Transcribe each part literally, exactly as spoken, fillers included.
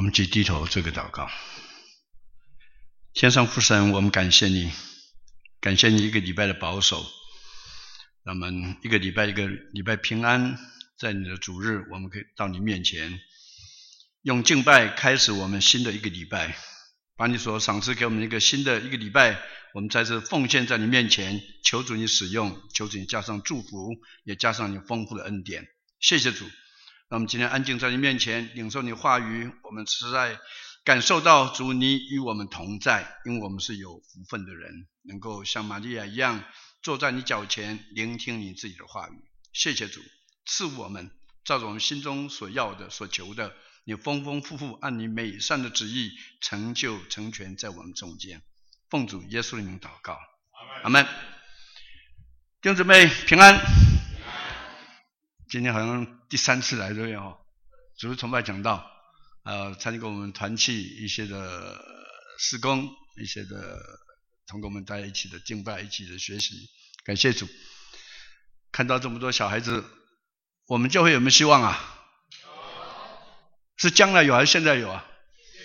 我们去低头做个祷告。天上父神，我们感谢你，感谢你一个礼拜的保守，让我们一个礼拜一个礼拜平安，在你的主日我们可以到你面前，用敬拜开始我们新的一个礼拜，把你所赏赐给我们一个新的一个礼拜，我们在这奉献在你面前，求主你使用，求主你加上祝福，也加上你丰富的恩典。谢谢主，让我们今天安静在你面前，领受你话语，我们实在感受到主你与我们同在，因为我们是有福分的人，能够像玛利亚一样坐在你脚前，聆听你自己的话语。谢谢主赐我们照着我们心中所要的所求的，你丰丰富富按你美善的旨意成就成全在我们中间。奉主耶稣的名祷告，阿们。弟兄姊妹平安。今天好像第三次来对哦，主日崇拜讲道，呃，参加过我们团契一些的事工，一些的同工们在一起的敬拜，一起的学习，感谢主。看到这么多小孩子，我们教会有没有希望啊？是将来有还是现在有啊？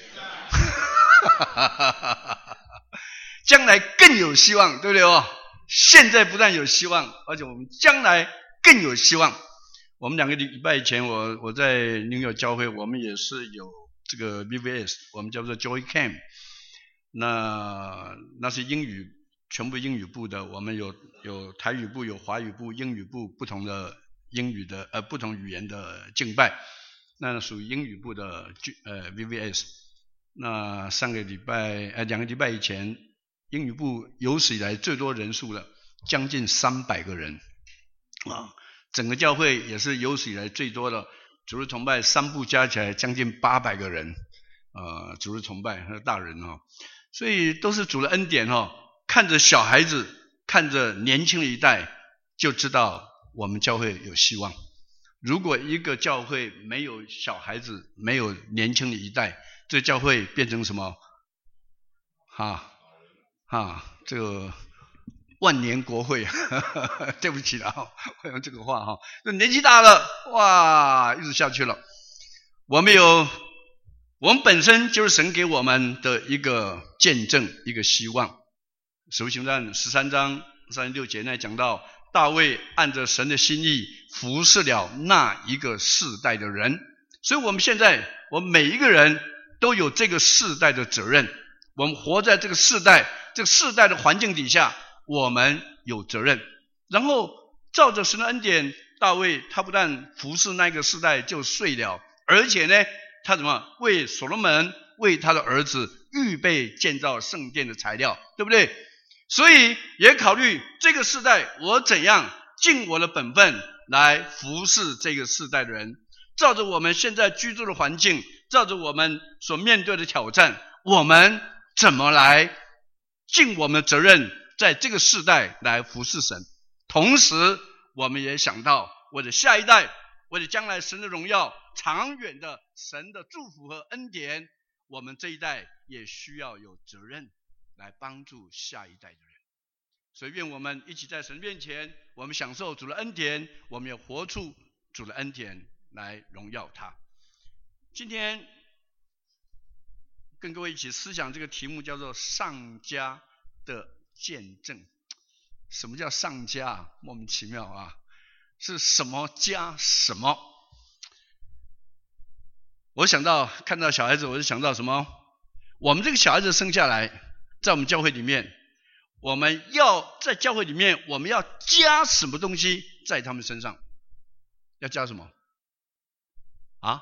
将来更有希望，对不对哦？现在不但有希望，而且我们将来更有希望。我们两个礼拜以前，我我在纽约教会，我们也是有这个 V V S， 我们叫做 Joy Camp， 那那是英语，全部英语部的，我们有有台语部，有华语部，英语部，不同的英语的呃不同语言的敬拜，那属于英语部的呃 V V S。那上个礼拜呃两个礼拜以前，英语部有史以来最多人数了，将近三百个人啊。整个教会也是有史以来最多的，主日崇拜三部加起来将近八百个人，呃，主日崇拜和大人哦，所以都是主的恩典哦。看着小孩子，看着年轻的一代，就知道我们教会有希望。如果一个教会没有小孩子，没有年轻的一代，这个教会变成什么？哈，哈，这个。万年国会，呵呵对不起了，会用这个话哈。年纪大了，哇，一直下去了。我们有，我们本身就是神给我们的一个见证，一个希望。使徒行传十三章三十六节那讲到，大卫按着神的心意服侍了那一个世代的人。所以我们现在，我们每一个人都有这个世代的责任。我们活在这个世代，这个世代的环境底下。我们有责任，然后照着神的恩典，大卫他不但服侍那个世代就睡了，而且呢，他怎么为所罗门为他的儿子预备建造圣殿的材料，对不对？所以也考虑这个世代我怎样尽我的本分来服侍这个世代的人，照着我们现在居住的环境，照着我们所面对的挑战，我们怎么来尽我们的责任，在这个世代来服侍神。同时我们也想到为了下一代，为了将来神的荣耀，长远的神的祝福和恩典，我们这一代也需要有责任来帮助下一代的人。所以愿我们一起在神面前，我们享受主的恩典，我们也活出主的恩典来荣耀他。今天跟各位一起思想这个题目叫做上家的见证。什么叫上家啊？莫名其妙啊！是什么家什么？我想到看到小孩子，我就想到什么？我们这个小孩子生下来，在我们教会里面，我们要在教会里面，我们要加什么东西在他们身上？要加什么？啊？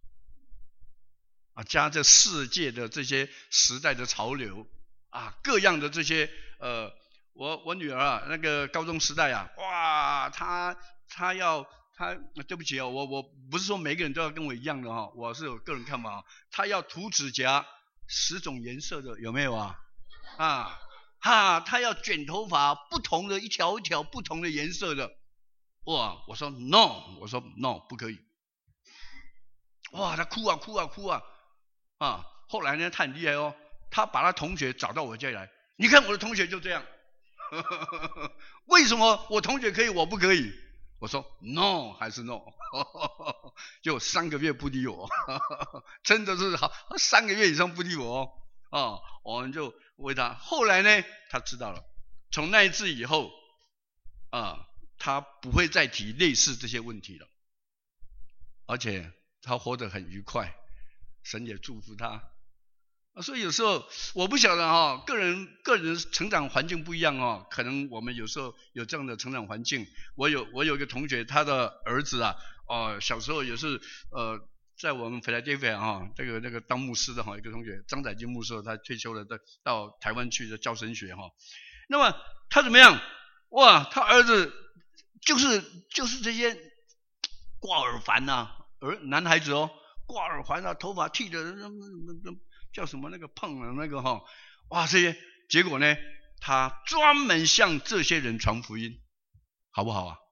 啊，加这世界的这些时代的潮流啊，各样的这些呃，我我女儿啊，那个高中时代啊，哇，她她要她，对不起啊，我我不是说每个人都要跟我一样的哈，我是有个人看法啊，她要涂指甲十种颜色的，有没有啊？啊哈，她要卷头发，不同的一条一条不同的颜色的，哇，我说 no， 我说 no， 不可以。哇，她哭啊哭啊哭啊啊！后来呢，她很厉害哦，她把她同学找到我家里来，你看我的同学就这样。为什么我同学可以我不可以？ 我说 no 还是 no， 就三个月不理我，真的是好三个月以上不理我哦。哦，我们就为他。后来呢，他知道了，从那一次以后啊，他不会再提类似这些问题了，而且他活得很愉快，神也祝福他。所以有时候我不晓得哈、哦，个人个人成长环境不一样哦，可能我们有时候有这样的成长环境。我有我有一个同学，他的儿子啊，哦，小时候也是呃，在我们腓来 David 啊，这个那个当牧师的哈，一个同学张载金牧师，他退休了，到到台湾去的教神学哈。那么他怎么样？哇，他儿子就是就是这些挂耳环呐、啊，儿男孩子哦，挂耳环啊，头发剃的。叫什么那个胖的那个哈，哇这些结果呢？他专门向这些人传福音，好不好啊？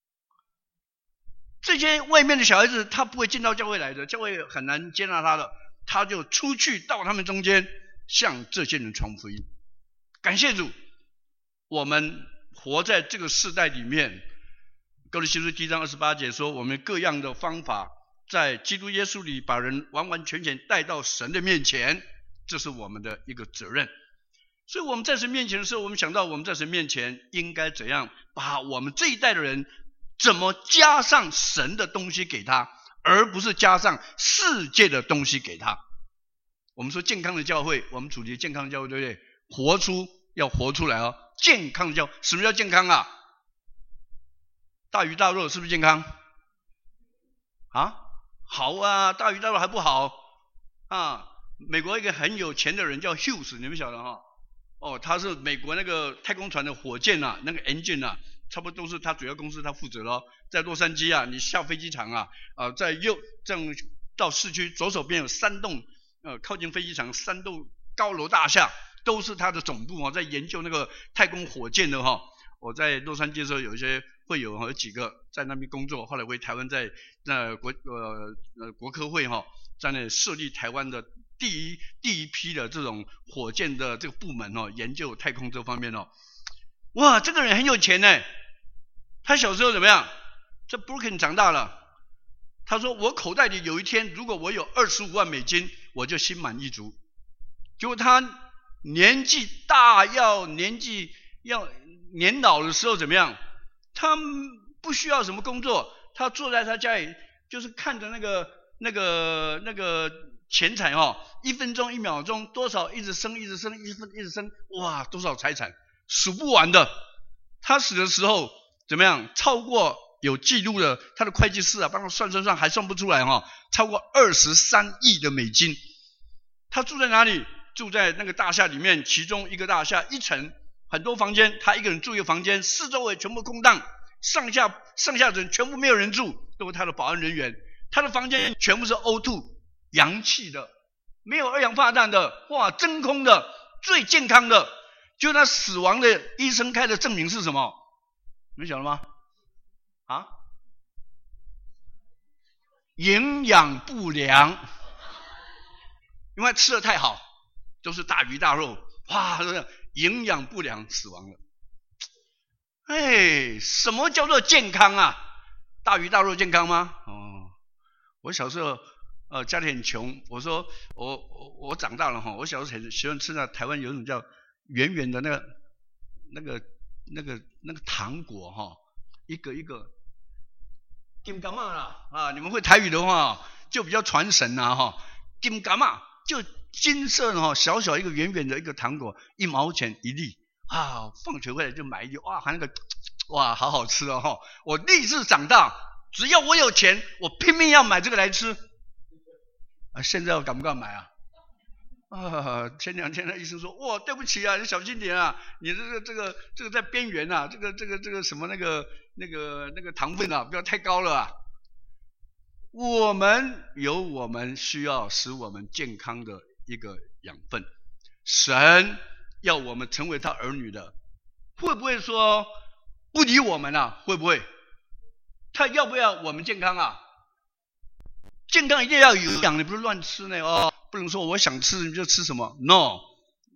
这些外面的小孩子他不会进到教会来的，教会很难接纳他的，他就出去到他们中间向这些人传福音。感谢主，我们活在这个世代里面。哥罗西书第一章二十八节说，我们各样的方法在基督耶稣里把人完完全全带到神的面前，这是我们的一个责任。所以我们在神面前的时候，我们想到我们在神面前应该怎样把我们这一代的人怎么加上神的东西给他，而不是加上世界的东西给他。我们说健康的教会，我们主题健康的教会，对不对？活出要活出来哦，健康的教会。什么叫健康啊？大鱼大肉是不是健康啊？好啊，大鱼大肉还不好啊！美国一个很有钱的人叫 Hughes， 你们晓得哈？哦，他是美国那个太空船的火箭啊，那个 engine 啊，差不多都是他主要公司他负责的哦。在洛杉矶啊，你下飞机场啊，啊，在右这样到市区左手边有三栋呃靠近飞机场三栋高楼大厦，都是他的总部哦，在研究那个太空火箭的哈、哦。我在洛杉矶的时候，有一些会友有几个在那边工作，后来回台湾在那国呃呃国科会哈、哦，在那设立台湾的第一第一批的这种火箭的这个部门哦，研究太空这方面哦。哇，这个人很有钱呢。他小时候怎么样？在 Brooklyn 长大了。他说我口袋里有一天如果我有二十五万美金，我就心满意足。结果他年纪大要年纪要年老的时候怎么样？他不需要什么工作，他坐在他家里，就是看着那个那个那个钱财哦，一分钟一秒钟多少一直升一直升一分一直升，哇，多少财产数不完的。他死的时候怎么样？超过有记录的，他的会计师啊帮他算算算还算不出来哈、哦，超过二十三亿的美金。他住在哪里？住在那个大厦里面，其中一个大厦一层很多房间，他一个人住一个房间，四周围全部空荡，上下上下层全部没有人住，都是他的保安人员。他的房间全部是 O 二 阳气的，没有二氧化碳的，哇，真空的，最健康的。就他死亡的医生开的证明是什么？你们晓得吗？啊？营养不良，因为吃的太好，都是大鱼大肉，哇，营养不良死亡了。哎，什么叫做健康啊？大鱼大肉健康吗？哦，我小时候呃家里很穷，我说我我我长大了哈，我小时候很喜欢吃那台湾有一种叫圆圆的那个那个那个那个糖果哈，一个一个金柑嘛啦啊，你们会台语的话就比较传神呐哈，金柑嘛就金色的哈，小小一个圆圆的一个糖果，一毛钱一粒啊，放学回来就买一粒，哇，还那个哇好好吃哦哈，我立志长大只要我有钱，我拼命要买这个来吃啊，现在我敢不敢买啊？啊，前两天的医生说，哇，对不起啊，你小心点啊，你这个这个这个在边缘啊，这个这个这个什么那个那个那个糖分啊，不要太高了啊。我们有我们需要使我们健康的一个养分，神要我们成为他儿女的，会不会说不理我们啊？会不会？他要不要我们健康啊？健康一定要有营养，你不是乱吃呢哦。不能说我想吃你就吃什么 ，no，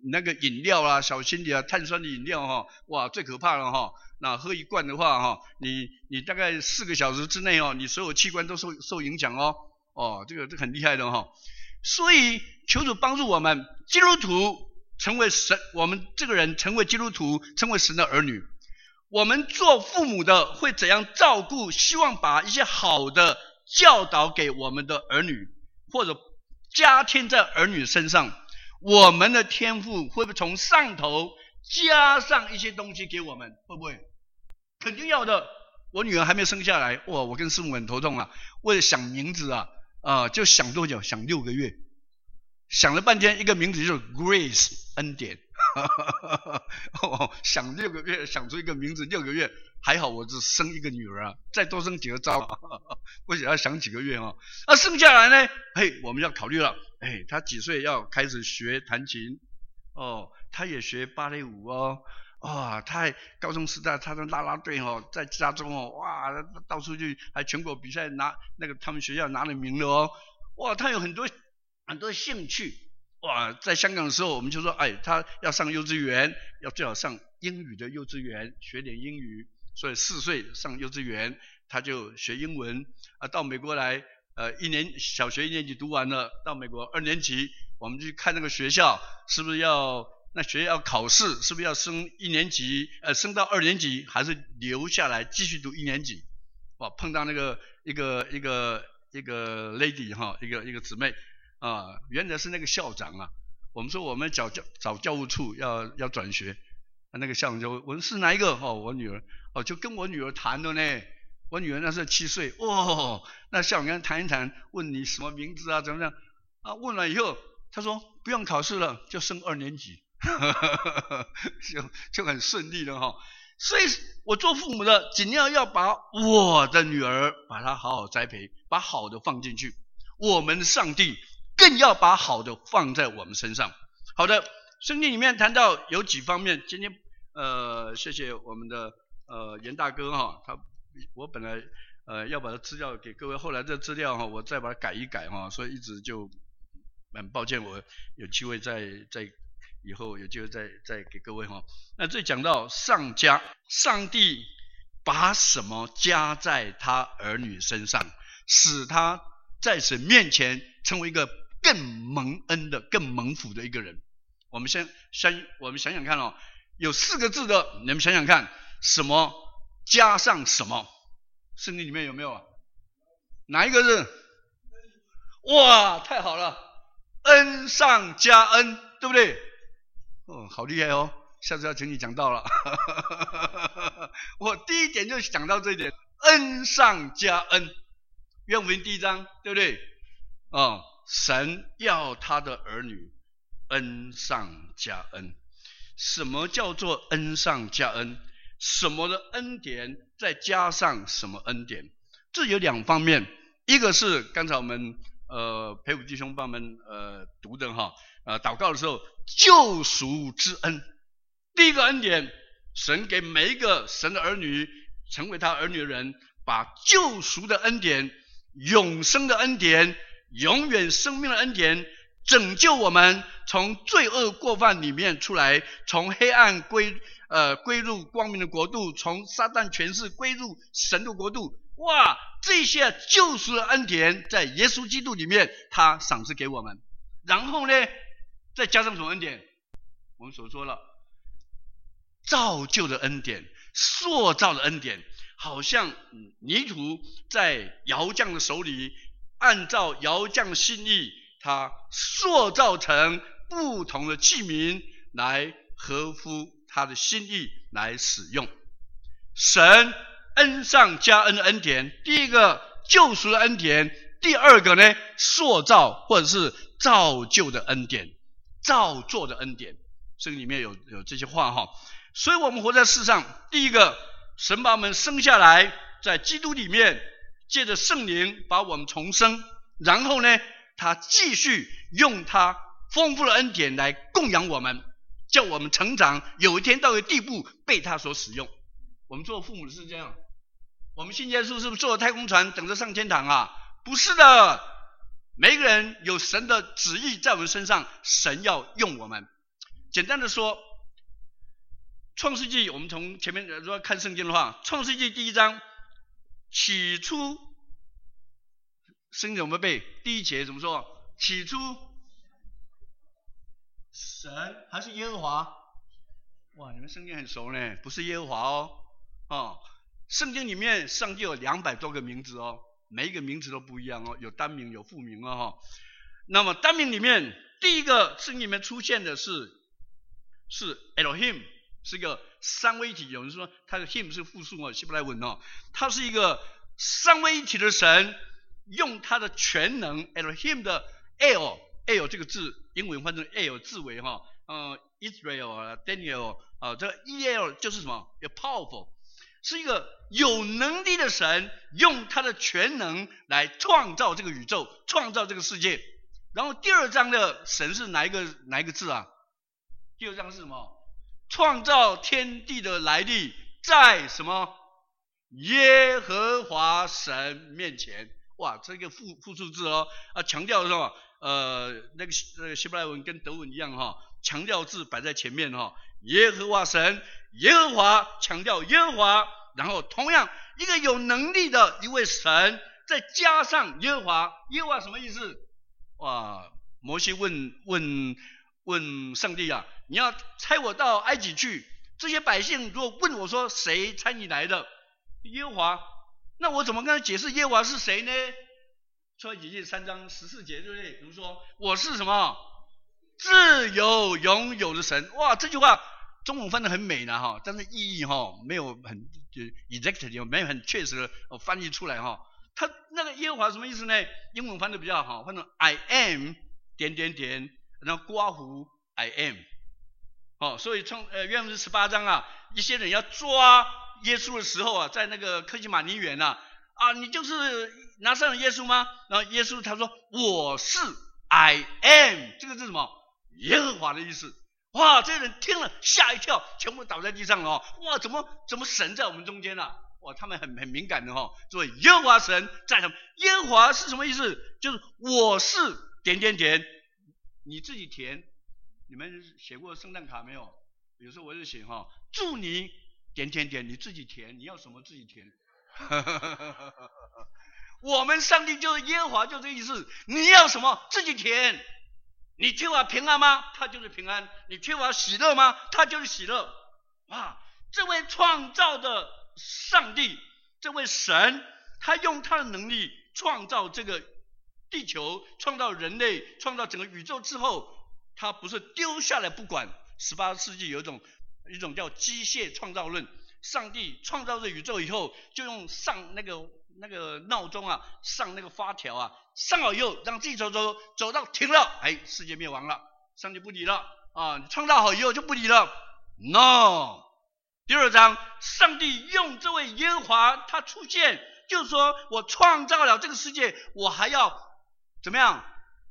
那个饮料啊，小心点啊，碳酸的饮料哈、哦，哇，最可怕了哈、哦。那喝一罐的话哈、哦，你你大概四个小时之内哦，你所有器官都受受影响哦。哦，这个这个很厉害的哈、哦。所以求主帮助我们基督徒成为神，我们这个人成为基督徒，成为神的儿女。我们做父母的会怎样照顾？希望把一些好的教导给我们的儿女，或者加添在儿女身上。我们的天父会不会从上头加上一些东西给我们？会不会？肯定要的。我女儿还没有生下来，哇，我跟师母很头痛啊。为了想名字啊，啊、呃，就想多久？想六个月，想了半天，一个名字就是 Grace 恩典。哦，想六个月，想出一个名字，六个月还好，我只生一个女儿啊，再多生几个糟，不想要想几个月啊。那剩下来呢？嘿，我们要考虑了。哎，她几岁要开始学弹琴？哦，她也学芭蕾舞哦。哇，他高中时代他的啦啦队哦，在家中哦，哇，到处去还全国比赛拿那个他们学校拿了名了哦。哇，他有很多很多兴趣。哇，在香港的时候，我们就说，哎，他要上幼稚园，要最好上英语的幼稚园，学点英语。所以四岁上幼稚园，他就学英文啊。到美国来，呃，一年小学一年级读完了，到美国二年级，我们去看那个学校是不是要那学校要考试，是不是要升一年级？呃，升到二年级，还是留下来继续读一年级？哇，碰到那个一个一个一个 lady 哈，一个一个姊妹。啊，原来是那个校长啊。我们说我们找教找教务处要要转学，那个校长就问是哪一个？哦，我女儿。哦，就跟我女儿谈的呢。我女儿那时候七岁，哦，那校长跟她谈一谈，问你什么名字啊，怎么样？啊，问了以后，他说不用考试了，就升二年级，就就很顺利了哈、哦。所以我做父母的，尽量要把我的女儿把她好好栽培，把好的放进去。我们的上帝更要把好的放在我们身上。好的，圣经里面谈到有几方面，今天呃，谢谢我们的呃严大哥哈，他我本来呃要把它资料给各位，后来这资料哈，我再把它改一改哈，所以一直就很抱歉，我有机会再再以后有机会再再给各位哈。那这讲到上加，上帝把什么加在他儿女身上，使他在神面前成为一个更蒙恩的、更蒙福的一个人。我们先想，我们想想看哦，有四个字的，你们想想看，什么加上什么？圣经里面有没有啊？哪一个字？哇，太好了，恩上加恩，对不对？哦，好厉害哦！下次要请你讲到了。我第一点就讲到这一点，恩上加恩。约翰福音第一章，对不对？哦，神要他的儿女恩上加恩。什么叫做恩上加恩？什么的恩典再加上什么恩典？这有两方面，一个是刚才我们呃培武弟兄帮我们呃读的哈，呃祷告的时候，救赎之恩。第一个恩典，神给每一个神的儿女成为他儿女的人，把救赎的恩典、永生的恩典、永远生命的恩典，拯救我们从罪恶过犯里面出来，从黑暗归呃归入光明的国度，从撒旦权势归入神的国度。哇，这些救赎的恩典在耶稣基督里面他赏赐给我们。然后呢，再加上什么恩典？我们所说了造就的恩典，塑造的恩典，好像泥土在窑匠的手里，按照窑匠的心意，他塑造成不同的器皿，来合乎他的心意来使用。神恩上加恩的恩典，第一个救赎的恩典，第二个呢，塑造或者是造就的恩典，造作的恩典。这里面有有这些话哈。所以我们活在世上，第一个，神把我们生下来，在基督里面，借着圣灵把我们重生，然后呢，他继续用他丰富的恩典来供养我们，叫我们成长，有一天到一个地步被他所使用。我们做父母是这样，我们信耶稣是不是坐太空船等着上天堂啊？不是的，每个人有神的旨意在我们身上，神要用我们。 简单的说，创世纪我们从前面如果看圣经的话，创世纪第一章起初，圣经怎么背？第一节怎么说？起初神还是耶和华？哇，你们圣经很熟呢，不是耶和华哦。哦，圣经里面上帝有两百多个名字哦，每一个名字都不一样哦，有单名有复名哦。哦那么单名里面第一个圣经里面出现的是是 Elohim， 是一个三位一体。有人说它的 him 是复数哦，希伯来文哦，它是一个三位一体的神，用他的全能 Elohim 的 El El 这个字，英文换成 El 字为哈，呃 Israel 啊 Daniel 啊，这个 El 就是什么？有 powerful， 是一个有能力的神，用他的全能来创造这个宇宙，创造这个世界。然后第二章的神是哪一个哪一个字啊？第二章是什么？创造天地的来历在什么？耶和华神面前。哇，这个复复数字哦，啊，强调是什么？呃，那个那个希伯来文跟德文一样哈、哦，强调字摆在前面哈、哦。耶和华神，耶和华强调耶和华，然后同样一个有能力的一位神，再加上耶和华，耶和华什么意思？哇，摩西问问问上帝啊，你要差我到埃及去，这些百姓如果问我说谁差你来的？耶和华。那我怎么跟他解释耶和华是谁呢？出埃及记三章十四节，对不对？比如说我是什么？自由拥有的神。哇，这句话中文翻得很美呢哈，但是意义哈没有很 exact， 没有很确实的翻译出来哈。他那个耶和华什么意思呢？英文翻得比较好，翻成 I am 点点点，然后括弧 I am。哦，所以从呃约翰福音十八章啊，一些人要抓耶稣的时候啊，在那个客西马尼园啊，啊，你就是拿撒勒耶稣吗？然后耶稣他说我是 I am， 这个是什么？耶和华的意思。哇，这些人听了吓一跳，全部倒在地上了哦。哇，怎么怎么神在我们中间啊？哇，他们很很敏感的哈、哦。所以耶和华神在他们，耶和华是什么意思？就是我是点点点，你自己填。你们写过圣诞卡没有？有时候我就写哈，祝你点点点，你自己填，你要什么自己填。我们上帝就是耶和华，就这意思。你要什么自己填。你缺乏平安吗？他就是平安。你缺乏喜乐吗？他就是喜乐。哇，这位创造的上帝，这位神，他用他的能力创造这个地球，创造人类，创造整个宇宙之后，他不是丢下来不管。十八世纪有一种一种叫机械创造论，上帝创造这宇宙以后，就用上那个那个闹钟啊，上那个发条啊，上好以后让自己走走走到停了，哎，世界灭亡了，上帝不理了啊！你创造好以后就不理了 ，no。第二章，上帝用这位耶和华他出现，就是说我创造了这个世界，我还要怎么样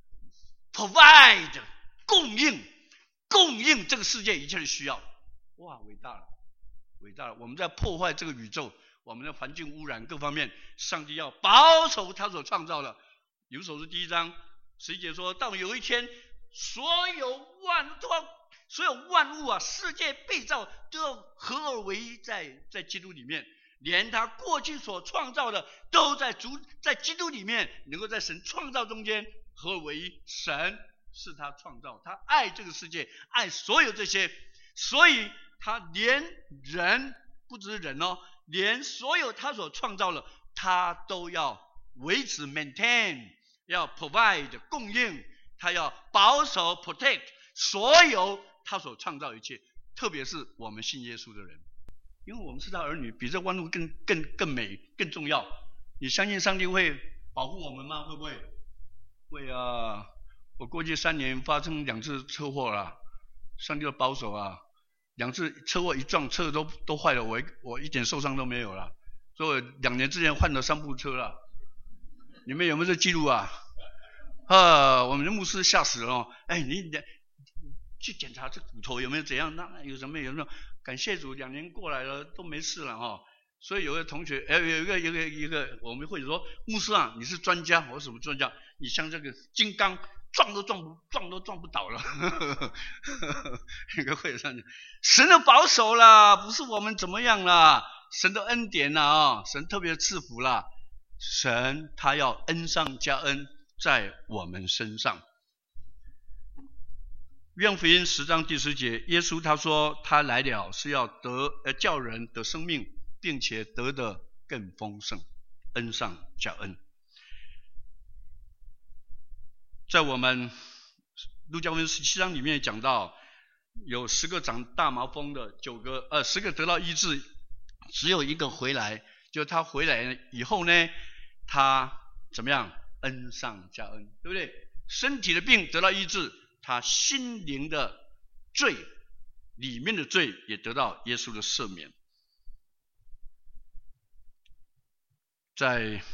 ？provide 供应。供应这个世界一切的需要。哇，伟大了，伟大了！我们在破坏这个宇宙，我们的环境污染各方面，上帝要保守他所创造的。以弗所书第一章十一节说，到有一天，所有万都要，所有万物啊，世界被造都要合而为一，在在基督里面，连他过去所创造的都在主在基督里面，能够在神创造中间合而为一。神是他创造，他爱这个世界，爱所有这些，所以他连人不只是人哦，连所有他所创造的，他都要维持 maintain， 要 provide 供应，他要保守 protect 所有他所创造一切，特别是我们信耶稣的人，因为我们是他儿女，比这万物更更更美更重要。你相信上帝会保护我们吗？会不会？会啊！我过去三年发生两次车祸了，上帝的保守啊，两次车祸一撞，车都都坏了，我我一点受伤都没有了。所以两年之前换了三部车了。你们有没有这记录啊？啊，我们的牧师吓死了哦！哎，你去检查这骨头有没有怎样？那有什么有什么？感谢主，两年过来了都没事了哈、哦。所以有个同学，哎，有一个有一个一个我们会说，牧师啊，你是专家，我是什么专家？你像这个金刚。 撞都撞不撞都撞不倒了。那个会上，神的保守啦，不是我们怎么样啦，神的恩典啦啊，神特别赐福啦，神他要恩上加恩在我们身上。约翰福音十章第十节，耶稣他说他来了是要得呃叫人得生命，并且得的更丰盛，恩上加恩。在我们路加福音十七章里面讲到，有十个长大麻风的，九个呃十个得到医治，只有一个回来，就他回来以后呢，他怎么样？恩上加恩，对不对？身体的病得到医治，他心灵的罪里面的罪也得到耶稣的赦免。在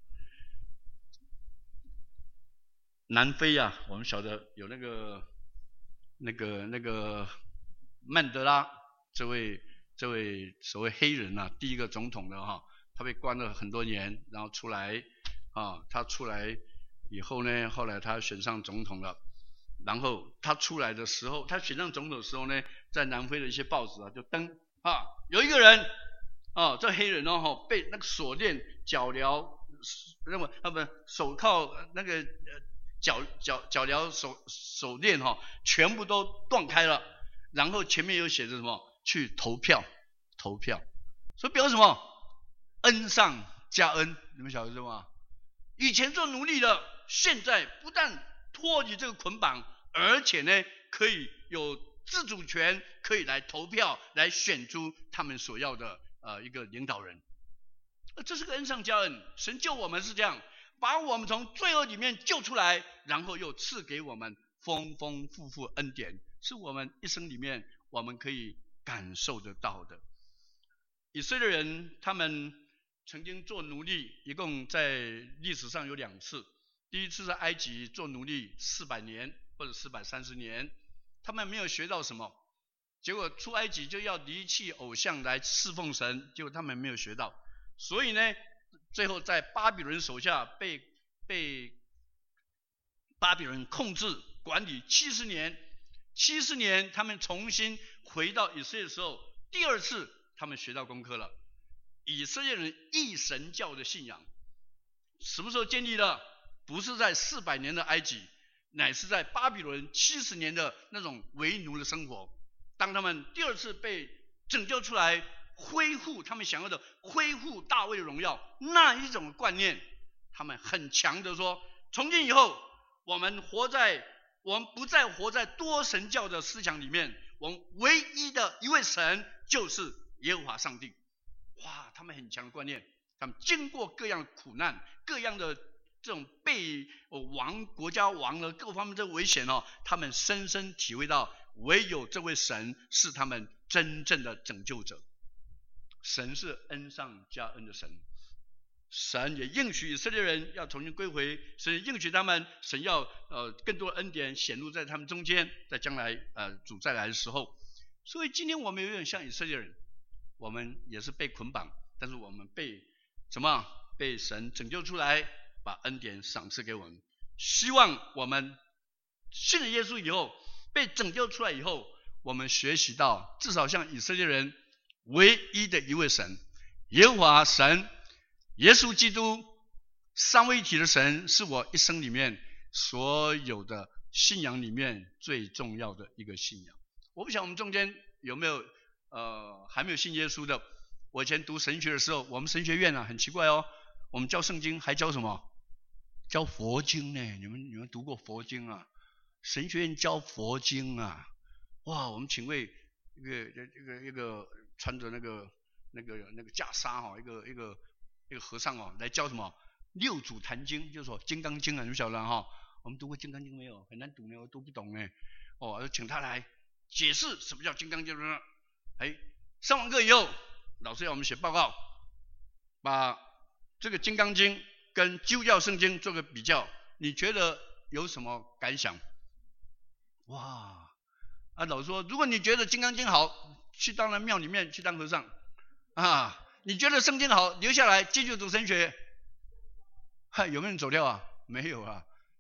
南非啊，我们晓得有那个那个那个曼德拉这位这位所谓黑人啊，第一个总统的哈，他被关了很多年，然后出来啊，他出来以后呢，后来他选上总统了。然后他出来的时候，他选上总统的时候呢，在南非的一些报纸啊就登啊，有一个人啊，这黑人哦被那个锁链、脚镣、那么啊不手铐那个脚脚脚镣手手链哈、哦，全部都断开了。然后前面有写着什么？去投票，投票。所以表示什么？恩上加恩，你们晓得吗？以前做奴隶的，现在不但脱离这个捆绑，而且呢，可以有自主权，可以来投票，来选出他们所要的呃一个领导人。这是个恩上加恩，神救我们是这样，把我们从罪恶里面救出来，然后又赐给我们丰丰富富恩典，是我们一生里面我们可以感受得到的。以色列人他们曾经做奴隶，一共在历史上有两次。第一次在埃及做奴隶四百年或者四百三十年，他们没有学到什么，结果出埃及就要离弃偶像来侍奉神，结果他们没有学到，所以呢，最后在巴比伦手下被被巴比伦控制管理七十年，七十年他们重新回到以色列的时候，第二次他们学到功课了。以色列人一神教的信仰什么时候建立的？不是在四百年的埃及，乃是在巴比伦七十年的那种为奴的生活。当他们第二次被拯救出来，恢复他们想要的恢复大卫的荣耀，那一种观念，他们很强的说，从今以后我们活在我们不再活在多神教的思想里面，我们唯一的一位神就是耶和华上帝。哇，他们很强的观念，他们经过各样苦难，各样的这种被亡国家亡了各方面的危险哦，他们深深体会到，唯有这位神是他们真正的拯救者。神是恩上加恩的神，神也应许以色列人要重新归回，神也应许他们，神要呃更多的恩典显露在他们中间，在将来呃主再来的时候。所以今天我们有点像以色列人，我们也是被捆绑，但是我们被什么？被神拯救出来，把恩典赏赐给我们。希望我们信了耶稣以后，被拯救出来以后，我们学习到至少像以色列人唯一的一位神，耶和华神，耶稣基督三位一体的神，是我一生里面所有的信仰里面最重要的一个信仰。我不晓得我们中间有没有呃还没有信耶稣的。我以前读神学的时候，我们神学院啊很奇怪哦，我们教圣经还教什么？教佛经呢？你们你们读过佛经啊？神学院教佛经啊？哇，我们请位一个一个一个穿着那个那个那个袈裟哈，一个一个一个和尚哦，来教什么？六祖坛经，就是说《金刚经》啊，你们晓得哈？我们读过《金刚经》没有？很难读呢，我读不懂呢。哦，请他来解释什么叫《金刚经》呢？哎，上完课以后，老师要我们写报告，把这个《金刚经》跟基督教圣经做个比较，你觉得有什么感想？哇！啊，老师说，如果你觉得《金刚经》好，去当了庙里面去当和尚啊；你觉得圣经好，留下来继续读神学。哈，有没有人走掉啊？没有啊。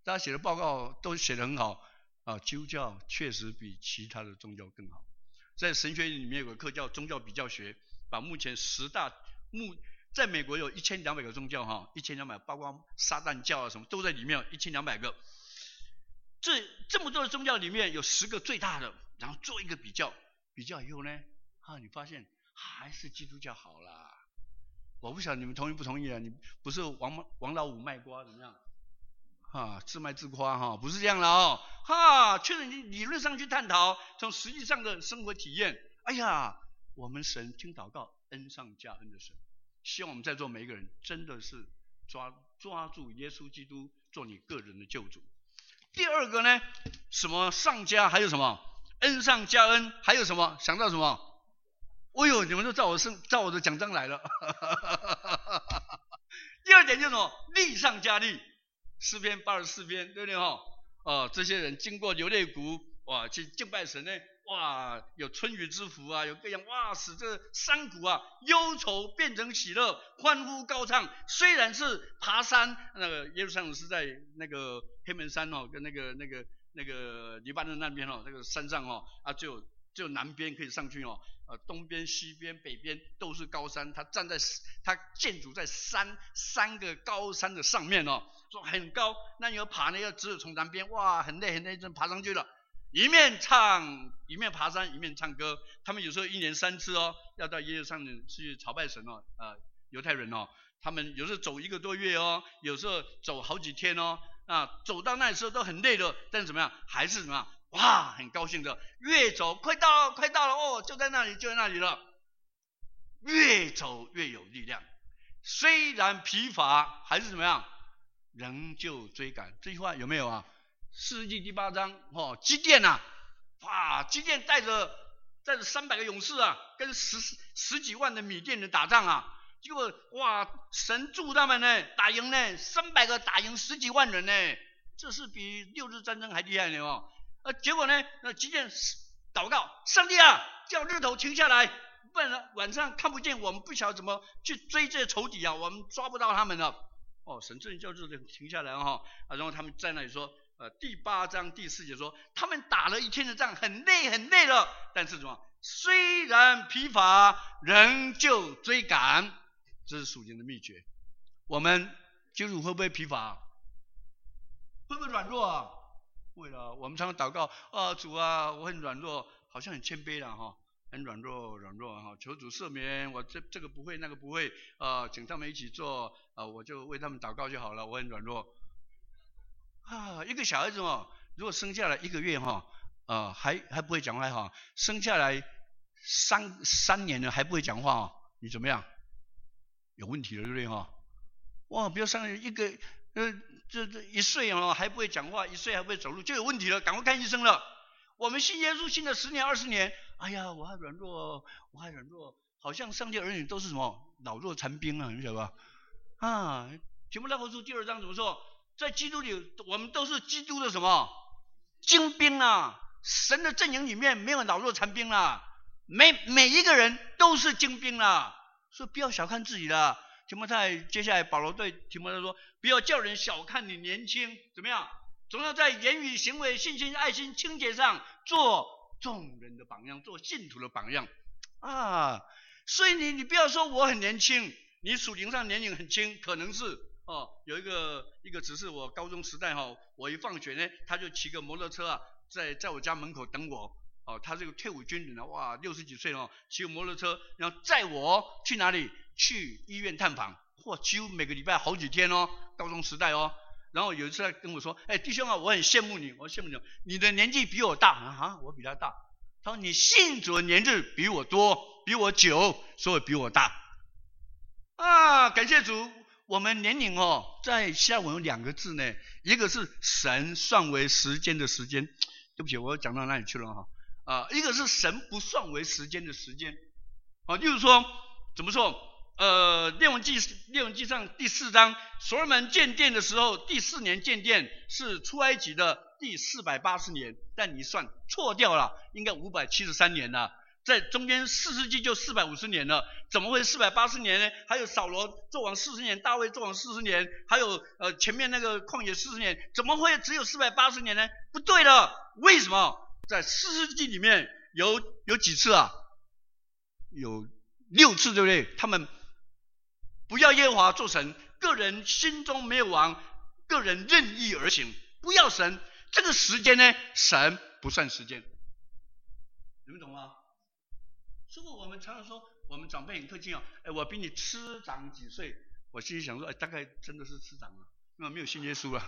大家写的报告都写得很好啊。基督教确实比其他的宗教更好。在神学里面有个课叫宗教比较学，把目前十大目在美国有一千两百个宗教哈，一千两百包括撒旦教啊什么都在里面，一千两百个。这这么多的宗教里面有十个最大的，然后做一个比较，比较以后呢，啊，你发现还是基督教好啦。我不晓得你们同意不同意啊？你不是王王老五卖瓜怎么样？啊，自卖自夸哈，不是这样的哦，哈，确实你理论上去探讨，从实际上的生活体验，哎呀，我们神听祷告，恩上加恩的神，希望我们在座每一个人真的是抓抓住耶稣基督做你个人的救主。第二个呢，什么上加还有什么恩上加恩，还有什么想到什么？哎呦，你们都照我生照我的奖章来了。第二点就是什么？利上加利。诗篇八十四篇，对不对哈？哦，这些人经过流泪谷，哇，去敬拜神呢，哇，有春雨之福啊，有各样，哇，使这山谷啊忧愁变成喜乐，欢呼高唱。虽然是爬山，那个耶路撒冷是在那个黑门山哦，跟那个那个那个黎巴嫩那边哦，那个山上哦，啊，只有只有南边可以上去哦，呃，东边、西边、北边都是高山，他站在他建筑在山三个高山的上面哦。说很高，那你要爬呢，要只有从南边，哇，很累很累，就爬上去了。一面唱，一面爬山，一面唱歌。他们有时候一年三次哦，要到耶路撒冷去朝拜神哦，呃，犹太人哦，他们有时候走一个多月哦，有时候走好几天哦，啊，走到那时候都很累了，但是怎么样，还是怎么样，哇，很高兴的，越走快到了，快到了哦，就在那里，就在那里了，越走越有力量，虽然疲乏，还是怎么样？仍旧追赶，这句话有没有啊？四世纪第八章哦，基甸啊，哇，基甸带着带着三百个勇士啊，跟十十几万的米甸人打仗啊，结果哇，神助他们呢，打赢呢，三百个打赢十几万人呢，这是比六日战争还厉害呢哦。呃，结果呢，那基甸祷告，上帝啊，叫日头停下来，不然晚上看不见，我们不晓得怎么去追这些仇敌啊，我们抓不到他们了。哦，神真叫日头停下来哈、哦，啊，然后他们在那里说，呃，第八章第四节说，他们打了一天的仗，很累很累了，但是什么？虽然疲乏，仍旧追赶，这是属灵的秘诀。我们基督徒会不会疲乏？会不会软弱啊？会了。我们常常祷告，啊，主啊，我很软弱，好像很谦卑了哈。很软弱，软弱哈，求主赦免我这这个不会那个不会啊、呃，请他们一起做啊、呃，我就为他们祷告就好了。我很软弱啊，一个小孩子哦，如果生下来一个月哈啊、呃，还还不会讲话哈，生下来三三年了还不会讲话哦，你怎么样？有问题了对不对哈？哇，不要上一个呃这这一岁哦还不会讲话，一岁还不会走路就有问题了，赶快看医生了。我们信耶稣信了十年二十年。哎呀，我还软弱，我还软弱，好像上帝儿女都是什么老弱残兵啊，你晓得吧？啊，提摩太后书第二章怎么说？在基督里，我们都是基督的什么精兵啊？神的阵营里面没有老弱残兵啦，每每一个人都是精兵啦，所以不要小看自己啦。提摩太接下来保罗对提摩太说，不要叫人小看你年轻，怎么样？总要在言语、行为、信心、爱心、清洁上做众人的榜样，做信徒的榜样啊！所以你你不要说我很年轻，你属灵上年龄很轻，可能是哦，有一个一个只是我高中时代哈、哦，我一放学呢，他就骑个摩托车啊，在在我家门口等我哦，他这个退伍军人啊，哇，六十几岁哦，骑个摩托车，然后载我去哪里？去医院探访，哇，几乎每个礼拜好几天哦，高中时代哦。然后有一次他跟我说，哎，弟兄啊，我很羡慕你，我羡慕你，你的年纪比我大啊，我比他大。他说你信主的年日比我多，比我久，所以比我大。啊，感谢主，我们年龄哦，在希腊文有两个字呢，一个是神算为时间的时间，对不起，我讲到哪里去了哈？啊，一个是神不算为时间的时间。啊，就是说怎么说？呃，列王记列王记上第四章，所罗门建殿的时候，第四年建殿是出埃及的第四百八十年，但你算错掉了，应该五百七十三年了。 在中间四世纪就四百五十年了，怎么会四百八十年呢？还有扫罗做王四十年，大卫做王四十年，还有呃前面那个旷野四十年，怎么会只有四百八十年呢？不对了，为什么？在四世纪里面有有几次啊？有六次，对不对？他们不要耶和华做神，个人心中没有王，个人任意而行，不要神。这个时间呢，神不算时间，你们懂吗？所以我们常常说，我们长辈很客气哦，哎，我比你吃长几岁，我心里想说，哎，大概真的是吃长了，因为没有信耶稣了。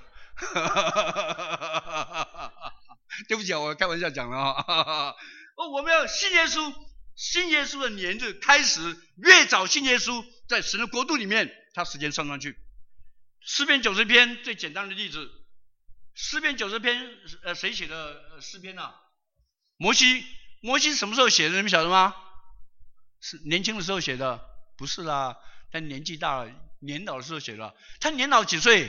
对不起啊，我开玩笑讲了啊。哦，我们要信耶稣，信耶稣的年日开始，越早信耶稣，在神的国度里面，他时间算上去。诗篇九十篇最简单的例子，诗篇九十篇，呃，谁写的诗篇啊？摩西。摩西什么时候写的？你们晓得吗？是年轻的时候写的？不是啦，他年纪大了，年老的时候写的。他年老几岁？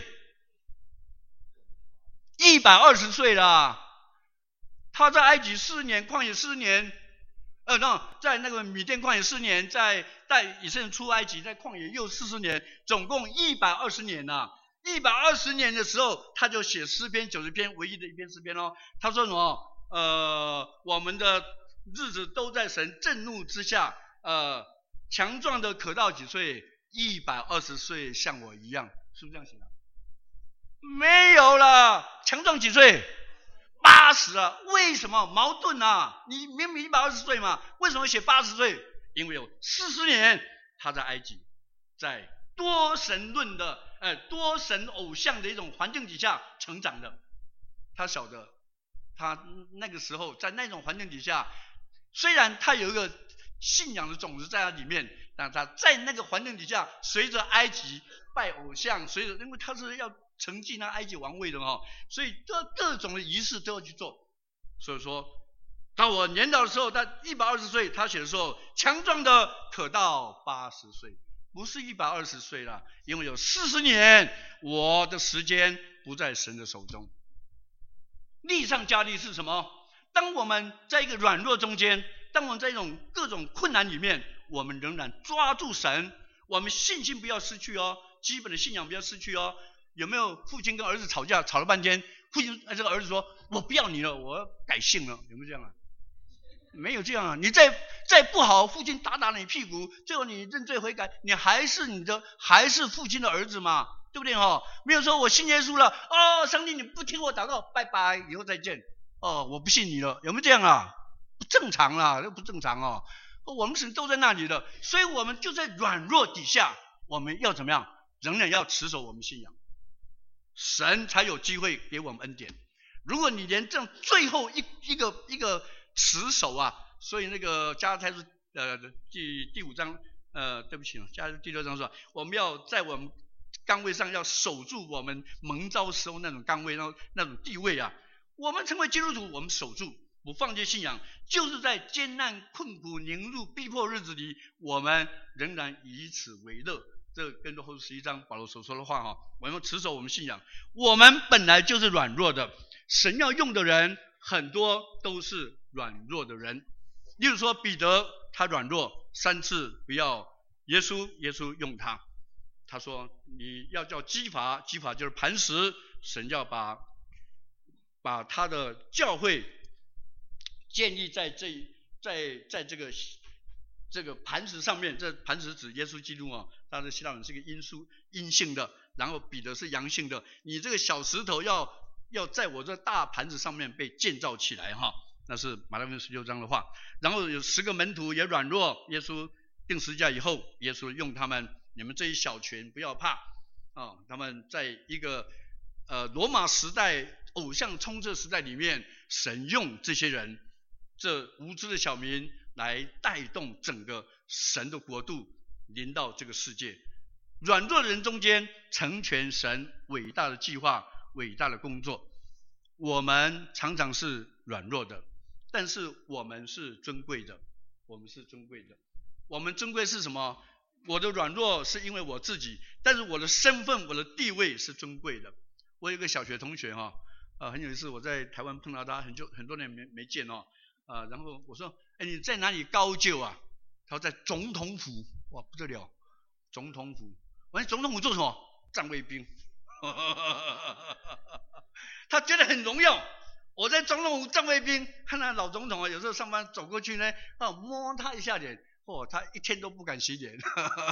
一百二十岁啦。他在埃及四年，旷野四年，呃，那在那个米甸旷野四年，在带以色列人出埃及，在旷野又四十年，总共一百二十年呐。一百二十年的时候，他就写诗篇九十篇，唯一的一篇诗篇哦。他说什么？呃，我们的日子都在神震怒之下，呃，强壮的可到几岁？一百二十岁，像我一样，是不是这样写的？没有了，强壮几岁？八十了。为什么？矛盾啊！你明明一百二十岁嘛，为什么写八十岁？因为有四十年他在埃及，在多神论的、呃多神偶像的一种环境底下成长的，他晓得，他那个时候在那种环境底下。虽然他有一个信仰的种子在他里面，但他在那个环境底下，随着埃及拜偶像，随着因为他是要承继那埃及王位的哈、哦，所以各各种的仪式都要去做。所以说，到我年老的时候，他一百二十岁，他写的时候，强壮的可到八十岁，不是一百二十岁了，因为有四十年，我的时间不在神的手中。力上加力是什么？当我们在一个软弱中间，当我们在一种各种困难里面，我们仍然抓住神，我们信心不要失去哦，基本的信仰不要失去哦。有没有父亲跟儿子吵架，吵了半天，父亲这个儿子说：“我不要你了，我要改姓了。”有没有这样啊？没有这样啊！你再再不好，父亲打打你屁股，最后你认罪悔改，你还是你的，还是父亲的儿子嘛，对不对哈？没有说我信耶稣了，哦，上帝你不听我祷告，拜拜，以后再见。哦，我不信你了，有没有这样啊？不正常啦，这不正常哦。我们神都在那里的，所以我们就在软弱底下，我们要怎么样？仍然要持守我们信仰，神才有机会给我们恩典。如果你连这样最后一一个一个持守啊，所以那个加拉太书呃第第五章呃对不起啊，加拉第六章说，我们要在我们岗位上要守住我们蒙召时候那种岗位，然后那种地位啊。我们成为基督徒，我们守住，不放弃信仰，就是在艰难、困苦、凌辱、逼迫日子里，我们仍然以此为乐。这跟着后十一章保罗所说的话哈，我们持守我们信仰。我们本来就是软弱的，神要用的人很多都是软弱的人。例如说彼得，他软弱，三次不要耶稣，耶稣用他。他说你要叫基法，基法就是磐石，神要把把他的教会建立在这在在这个这个磐石上面。这磐石指耶稣基督啊，他的希腊文是个阴数阴性的，然后彼得是阳性的。你这个小石头要要在我这大盘子上面被建造起来哈，那是马太福音十六章的话。然后有十个门徒也软弱，耶稣定十字架以后，耶稣用他们，你们这一小群不要怕啊！他们在一个呃罗马时代偶像充斥时代里面，神用这些人，这无知的小民来带动整个神的国度临到这个世界。软弱的人中间成全神伟大的计划，伟大的工作。我们常常是软弱的，但是我们是尊贵的，我们是尊贵的。我们尊贵是什么？我的软弱是因为我自己，但是我的身份，我的地位是尊贵的。我有一个小学同学哈，呃，很有意思，我在台湾碰到他很久很多年没没见哦，呃，然后我说哎，你在哪里高就啊？他说在总统府，哇，不得了，总统府。我说总统府做什么？站卫兵。他觉得很荣耀。我在总统府站卫兵，看到老总统啊，有时候上班走过去呢，啊，摸他一下脸，哦，他一天都不敢洗脸。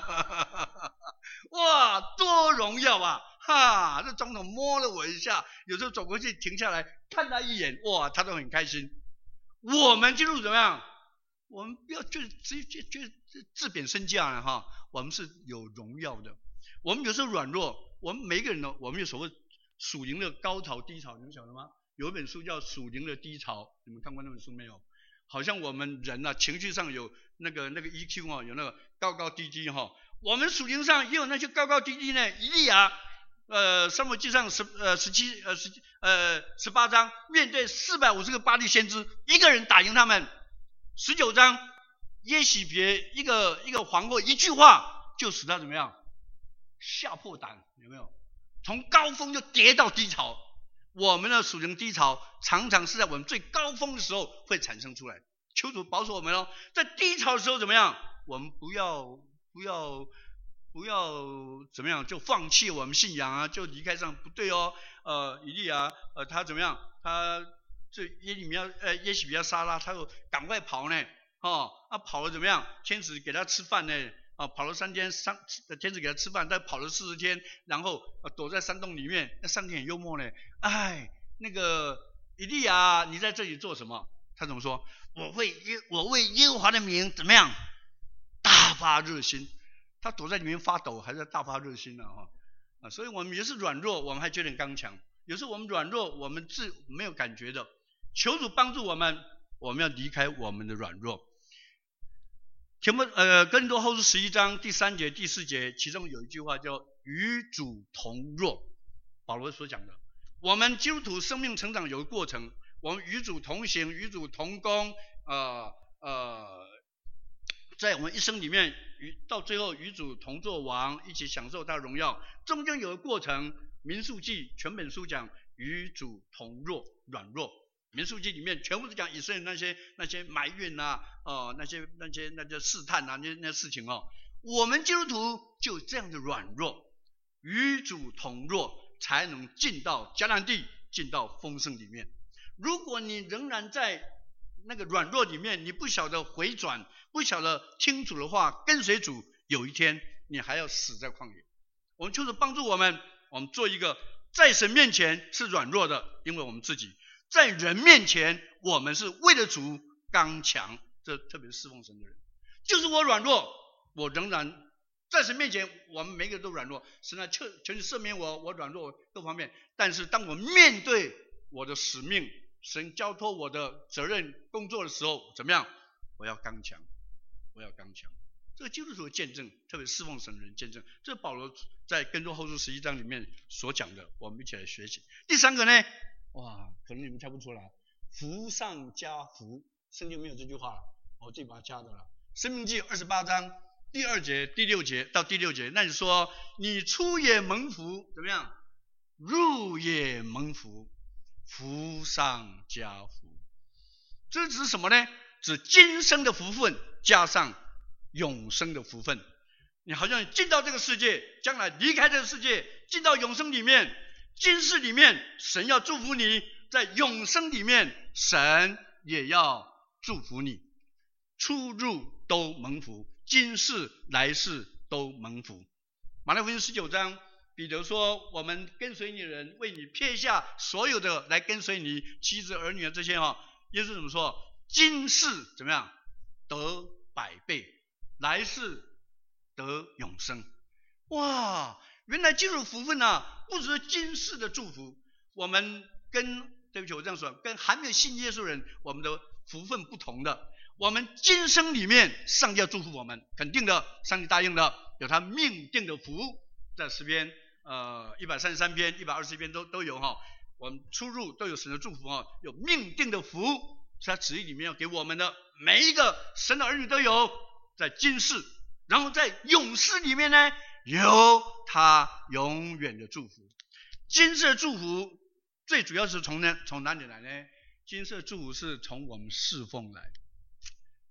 哇，多荣耀啊！哈，这总统摸了我一下，有时候走过去停下来看他一眼，哇，他都很开心。我们基督徒怎么样？我们不要就直接就自贬身价了哈，我们是有荣耀的。我们有时候软弱，我们每一个人呢，我们有所谓属灵的高潮低潮，你们晓得吗？有一本书叫《属灵的低潮》，你们看过那本书没有？好像我们人啊，情绪上有那个那个 E Q 啊，有那个高高低低哈。我们属灵上也有那些高高低低呢。以利亚，呃，撒母耳记上十呃十七呃十呃十八章，面对四百五十个巴力先知，一个人打赢他们。十九章，耶洗别一个一个皇后一句话就使他怎么样？吓破胆，有没有？从高峰就跌到低潮。我们的属灵低潮常常是在我们最高峰的时候会产生出来。求主保守我们哦，在低潮的时候怎么样？我们不要不要不要怎么样就放弃我们信仰啊，就离开上不对哦。呃，以利亚呃他怎么样？他这耶利米亚呃耶洗别要杀他，他就赶快跑呢。哦，啊跑了怎么样？天使给他吃饭呢。啊，跑了三天，三天使给他吃饭，他跑了四十天，然后、啊、躲在山洞里面。那上帝很幽默呢，哎，那个以利亚，你在这里做什么？他怎么说？我为耶，我为耶和华的名怎么样？大发热心。他躲在里面发抖，还是大发热心呢、啊？哈啊，所以我们也是软弱，我们还觉得很刚强。有时候我们软弱，我们自没有感觉的。求主帮助我们，我们要离开我们的软弱。前面呃，哥林多后书十一章第三节、第四节，其中有一句话叫“与主同弱”，保罗所讲的。我们基督徒生命成长有个过程，我们与主同行，与主同工，呃呃，在我们一生里面，与到最后与主同作王，一起享受他的荣耀。中间有个过程，民数记全本书讲与主同弱，软弱。民数记里面全部是讲以色列那些那些埋怨啊，哦，那些那些那些试探啊，那些那些事情哦。我们基督徒就这样的软弱，与主同弱，才能进到迦南地，进到丰盛里面。如果你仍然在那个软弱里面，你不晓得回转，不晓得听主的话，跟随主，有一天你还要死在旷野。我们就是帮助我们，我们做一个在神面前是软弱的，因为我们自己。在人面前，我们是为了主刚强，这特别是侍奉神的人。就是我软弱，我仍然在神面前，我们每个人都软弱。神啊，求求你赦免我，我软弱各方面。但是当我面对我的使命，神交托我的责任工作的时候，怎么样？我要刚强，我要刚强。这个基督徒的见证，特别侍奉神的人见证，这是保罗在哥林多后书十一章里面所讲的，我们一起来学习。第三个呢？哇，可能你们猜不出来，福上加福，圣经没有这句话了，我自己把它加的了。申命记二十八章第二节、第六节到第六节，那你说你出也蒙福，怎么样？入也蒙福，福上加福。这指什么呢？指今生的福分加上永生的福分。你好像进到这个世界，将来离开这个世界，进到永生里面。今世里面神要祝福你，在永生里面神也要祝福你，出入都蒙福，今世来世都蒙福。马太福音十九章，彼得说，我们跟随你的人为你撇下所有的来跟随你，妻子儿女啊这些啊，耶稣怎么说？今世怎么样？得百倍，来世得永生。哇，原来进入福分啊，不只是今世的祝福。我们跟对不起，我这样说，跟还没有信耶稣的人，我们的福分不同的。我们今生里面，上帝要祝福我们，肯定的，上帝答应的，有他命定的福，在诗篇呃一百三十三篇、一百二十一篇都都有哈。我们出入都有神的祝福啊，有命定的福，是他旨意里面要给我们的，每一个神的儿女都有，在今世，然后在永世里面呢，有他永远的祝福。今世的祝福最主要是从哪从哪里来呢？今世的祝福是从我们侍奉来。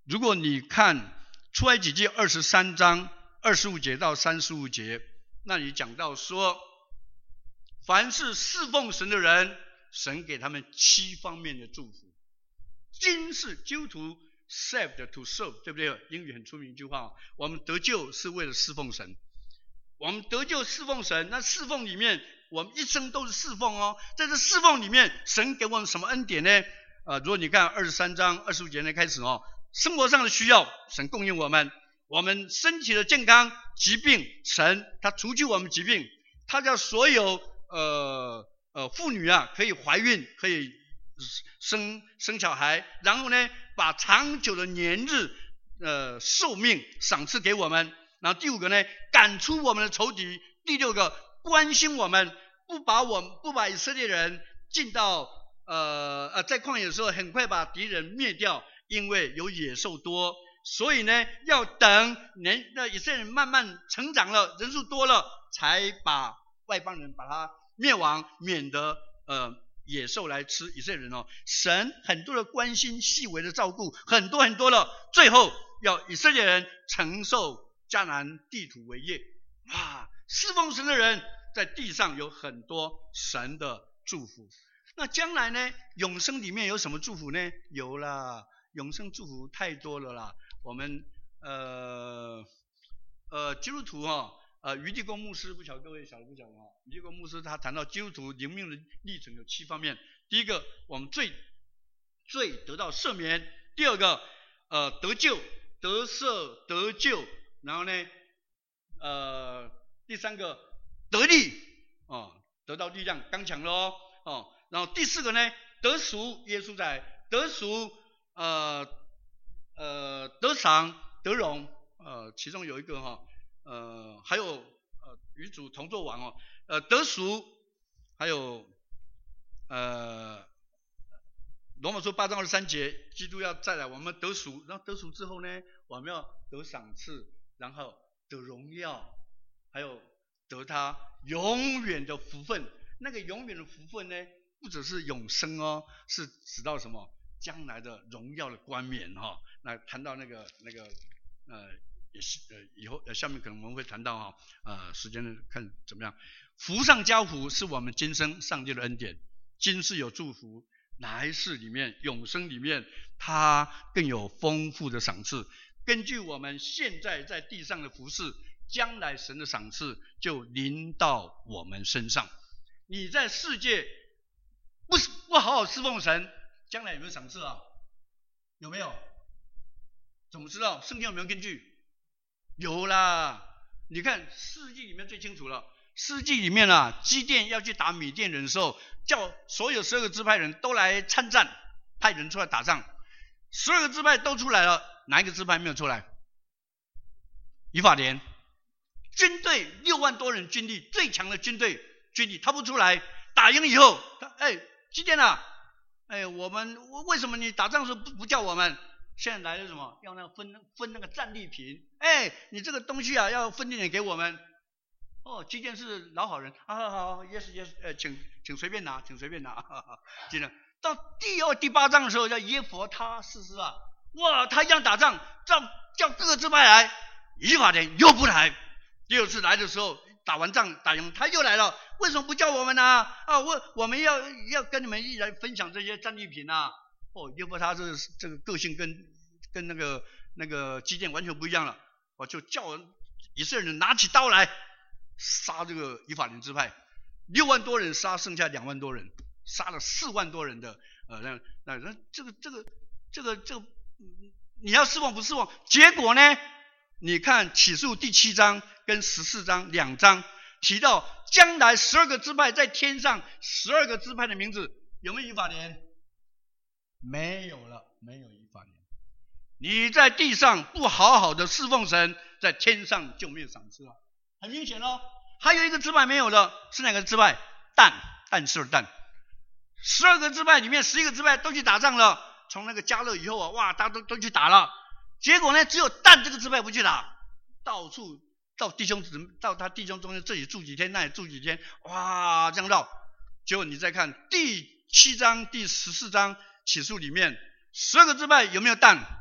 如果你看出埃及记二十三章二十五节到三十五节，那你讲到说，凡是侍奉神的人，神给他们七方面的祝福。今世基督徒 saved to serve， 对不对？英语很出名一句话，我们得救是为了侍奉神。我们得救侍奉神，那侍奉里面我们一生都是侍奉哦。在这侍奉里面，神给我们什么恩典呢？呃，如果你看二十三章二十五节呢开始哦，生活上的需要神供应我们，我们身体的健康疾病，神他除去我们疾病，他叫所有呃呃妇女啊可以怀孕，可以生生小孩，然后呢把长久的年日呃寿命赏赐给我们。然后第五个呢，赶出我们的仇敌。第六个，关心我们，不把我们不把以色列人进到呃呃在旷野的时候很快把敌人灭掉，因为有野兽多，所以呢要等年那以色列人慢慢成长了，人数多了，才把外邦人把他灭亡，免得呃野兽来吃以色列人哦。神很多的关心，细微的照顾，很多很多了，最后要以色列人承受迦南地土为业。哇，侍奉神的人在地上有很多神的祝福。那将来呢，永生里面有什么祝福呢？有啦，永生祝福太多了啦。我们呃呃基督徒哦，呃余地公牧师，不晓得各位晓得不晓得哦？余地公牧师他谈到基督徒灵命的历程有七方面。第一个，我们罪罪得到赦免；第二个，呃得救、得赦、得救。然后呢，呃，第三个得力哦，得到力量，刚强咯哦。然后第四个呢，得赎，耶稣在得赎，呃呃得赏得荣，呃，其中有一个哈、哦，呃，还有呃与主同作王哦，呃得赎，还有呃罗马书八章二十三节，基督要再来，我们得赎，然后得赎之后呢，我们要得赏赐。然后得荣耀，还有得他永远的福分。那个永远的福分呢，不只是永生哦，是指到什么将来的荣耀的冠冕哈、哦。那谈到那个那个呃也是呃以后呃下面可能我们会谈到哈、哦、呃时间看怎么样。福上加福是我们今生上帝的恩典，今世有祝福，来世里面永生里面他更有丰富的赏赐。根据我们现在在地上的服事，将来神的赏赐就临到我们身上。你在世界不不好好侍奉神，将来有没有赏赐啊？有没有？怎么知道？圣经有没有根据？有啦，你看世纪里面最清楚了。世纪里面啊，基甸要去打米甸人的时候，叫所有十二个支派人都来参战，派人出来打仗。十二个支派都出来了，哪一个支派没有出来？以法莲，军队六万多人军力，最强的军队军力，他不出来，打赢以后，他哎，基甸啊，哎，我们为什么你打仗的时候不不叫我们？现在来了什么？要那个分分那个战利品，哎，你这个东西啊，要分一点给我们。哦，基甸是老好人啊，好好 ，yes yes， 呃，请请随便拿，请随便拿，哈哈，记得。到第二、第八章的时候，叫耶弗他士师啊，哇，他一样打仗，叫叫各个支派来，以法莲又不来。第二次来的时候，打完仗打赢，他又来了，为什么不叫我们呢？啊，我我们要要跟你们一起来分享这些战利品啊。哦，耶弗他这个这个个性跟跟那个那个基甸完全不一样了，我就叫以色列人拿起刀来杀这个以法莲支派，六万多人杀剩下两万多人。杀了四万多人的，呃，那那那这个这个这个这个，你要侍奉不侍奉？结果呢？你看启示录第七章跟十四章两章提到，将来十二个支派在天上，十二个支派的名字有没有以法莲？没有了，没有以法莲。你在地上不好好的侍奉神，在天上就没有赏赐了，很明显哦。还有一个支派没有的是哪个支派？但但是但。十二个支派里面，十一个支派都去打仗了。从那个迦勒以后啊，哇，大家都都去打了。结果呢，只有但这个支派不去打，到处到弟兄到他弟兄中间这里住几天，那里住几天，哇，这样绕。结果你再看第七章、第十四章启示里面，十二个支派有没有但？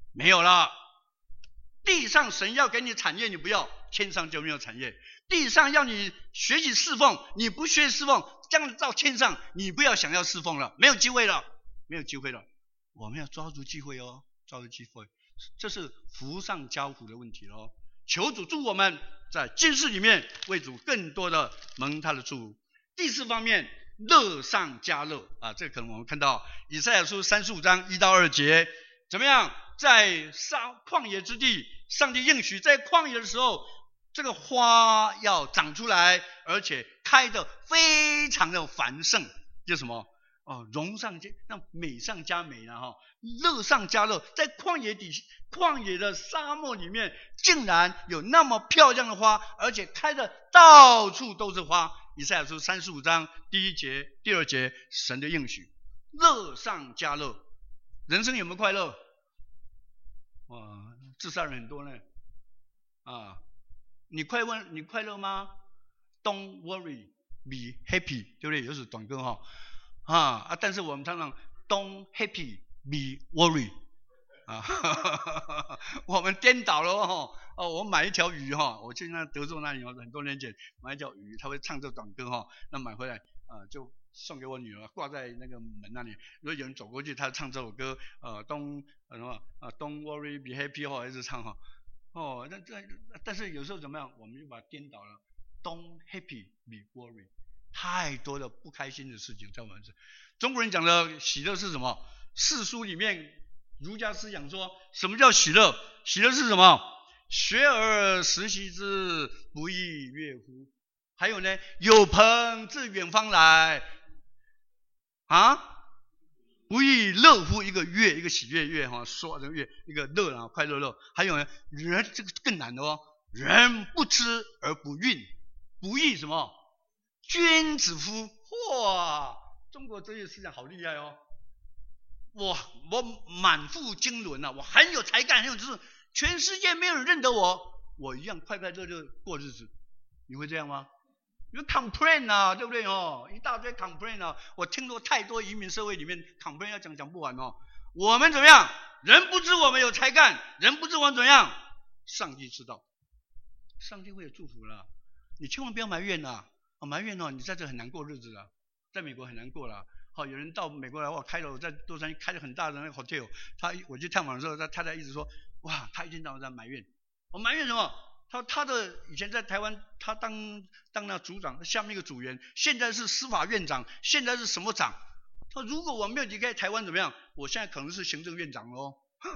没有了。地上神要给你产业，你不要，天上就没有产业。地上要你学习侍奉，你不学习侍奉，将来到天上，你不要想要侍奉了，没有机会了，没有机会了。我们要抓住机会哦，抓住机会，这是福上加福的问题哦。求主祝我们在今世里面为主更多的蒙他的祝福。第四方面，乐上加乐啊，这个可能我们看到以赛亚书三十五章一到二节，怎么样？在上旷野之地，上帝应许在旷野的时候，这个花要长出来，而且开得非常的繁盛，就什么哦，荣上加那美上加美了哈，乐上加乐，在旷野底旷野的沙漠里面，竟然有那么漂亮的花，而且开的到处都是花。以赛亚书三十五章第一节、第二节，神的应许，乐上加乐。人生有没有快乐？哇，自杀人很多呢。啊，你快问你快乐吗 ？Don't worry, be happy， 对不对？有首短歌哈。啊啊！但是我们常常 Don't happy, be worry。啊，我们颠倒了哦。哦，我买一条鱼哈，我去那德州那里哦，很多年前买一条鱼，他会唱这短歌哈，那买回来啊、呃、就送给我女儿，挂在那个门那里。如果有人走过去，他唱这首歌，呃，Don't 什么啊 ，Don't worry, be happy 哈，一直唱哈。哦，那这但是有时候怎么样，我们就把它颠倒了 ，Don't happy, be worry。太多的不开心的事情在我们这。中国人讲的喜乐是什么？四书里面儒家思想说，什么叫喜乐？喜乐是什么？学而时习之，不亦乐乎？还有呢，有朋自远方来，啊，不亦乐乎？一个乐，一个喜悦乐哈，说这个乐，一个乐啊，快乐乐。还有呢，人这个更难的哦，人不知而不愠，不亦什么？君子乎？哇，中国哲学思想好厉害哦！我我满腹经纶啊，我很有才干，很有知识，全世界没有人认得我，我一样快快乐乐过日子。你会这样吗？你 complain 啊，对不对哦？一大堆 complain 啊，我听过太多移民社会里面 complain 要讲讲不完哦。我们怎么样？人不知我们有才干，人不知我们怎么样？上帝知道，上帝会有祝福了。你千万不要埋怨啊！哦，埋怨哦，你在这很难过日子了，在美国很难过了。好、哦，有人到美国来，哇，开了我在洛杉矶开了很大的那个 hotel， 他我去探访的时候，他太太一直说，哇，他一天到晚在埋怨。我、哦、埋怨什么？他他的以前在台湾，他当当那组长，下面一个组员，现在是司法院长，现在是什么长？他如果我没有离开台湾怎么样？我现在可能是行政院长哦。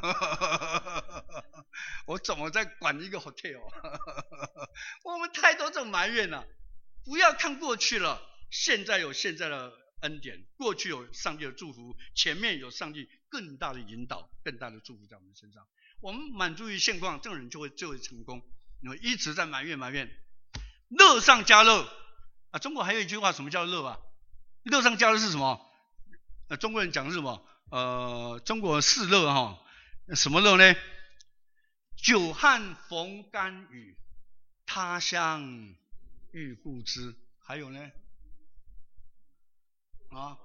我怎么在管一个 hotel？ 我们太多这种埋怨了。不要看过去了，现在有现在的恩典，过去有上帝的祝福，前面有上帝更大的引导，更大的祝福在我们身上。我们满足于现况，这种人就会就会成功。你会一直在埋怨埋怨，乐上加乐啊！中国还有一句话，什么叫乐啊？乐上加乐是什么？呃，中国人讲是什么？呃，中国是乐哈，什么乐呢？久旱逢甘雨，他乡遇故知。还有呢？啊，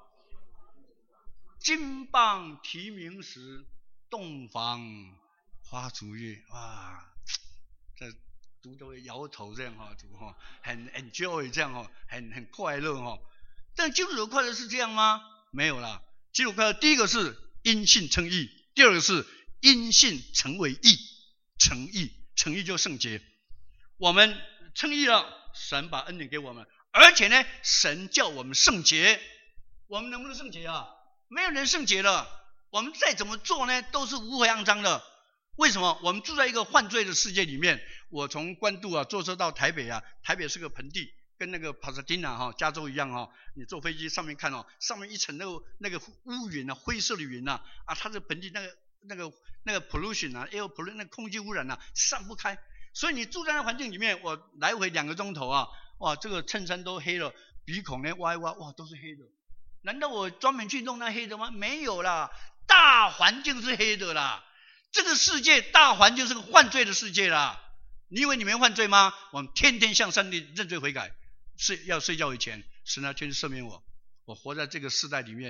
金榜题名时，洞房花烛夜。哇，这读都会摇头这样哈，读哈，很 enjoy 这样哈，很很快乐哈。但基督徒的快乐是这样吗？没有啦。基督徒快乐，第一个是因信称义，第二个是因信成为义，成义，成义就圣洁。我们称义了，神把恩典给我们，而且呢，神叫我们圣洁。我们能不能圣洁啊？没有人圣洁了。我们再怎么做呢，都是污秽肮脏的。为什么？我们住在一个犯罪的世界里面。我从关渡啊坐车到台北啊，台北是个盆地，跟那个帕萨丁纳哈加州一样哈、哦。你坐飞机上面看哦，上面一层那个那个乌云啊，灰色的云呐啊，它这盆地那个那个那个 pollution 啊 ，air pollution 那个空气污染啊，散不开。所以你住在那环境里面，我来回两个钟头啊，哇，这个衬衫都黑了，鼻孔呢挖一挖，哇，都是黑的。难道我专门去弄那黑的吗？没有啦，大环境是黑的啦。这个世界大环境是个犯罪的世界啦。你以为你没犯罪吗？我们天天向上帝认罪悔改，睡要睡觉以前，神啊，天赦免我。我活在这个世代里面，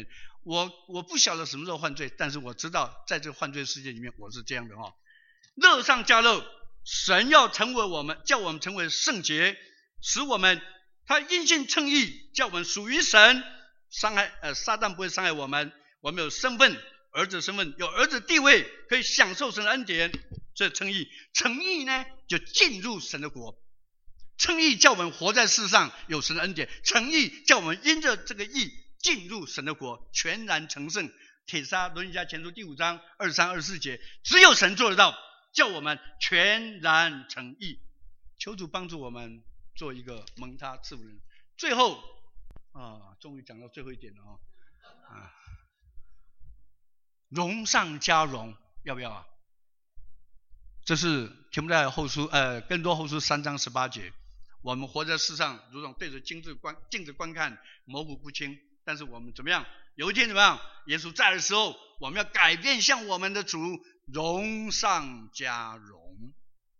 我我不晓得什么时候犯罪，但是我知道在这个犯罪世界里面我是这样的哦。乐上加乐，神要成为我们，叫我们成为圣洁，使我们他因信称义，叫我们属于神，伤害呃撒旦不会伤害我们，我们有身份，儿子身份，有儿子地位，可以享受神的恩典。这称义，称义呢就进入神的国。称义叫我们活在世上有神的恩典，称义叫我们因着这个义进入神的国，全然成圣。帖撒罗尼迦前书第五章二十三、二十四节，只有神做得到，叫我们全然成义。求主帮助我们做一个蒙他赐福人。最后啊，终于讲到最后一点了哦，啊，荣上加荣，要不要啊？这是提摩太后书呃更多后书三章十八节。我们活在世上，如同对着镜子观镜子观看，模糊不清。但是我们怎么样？有一天怎么样？耶稣在的时候，我们要改变，向我们的主荣上加荣。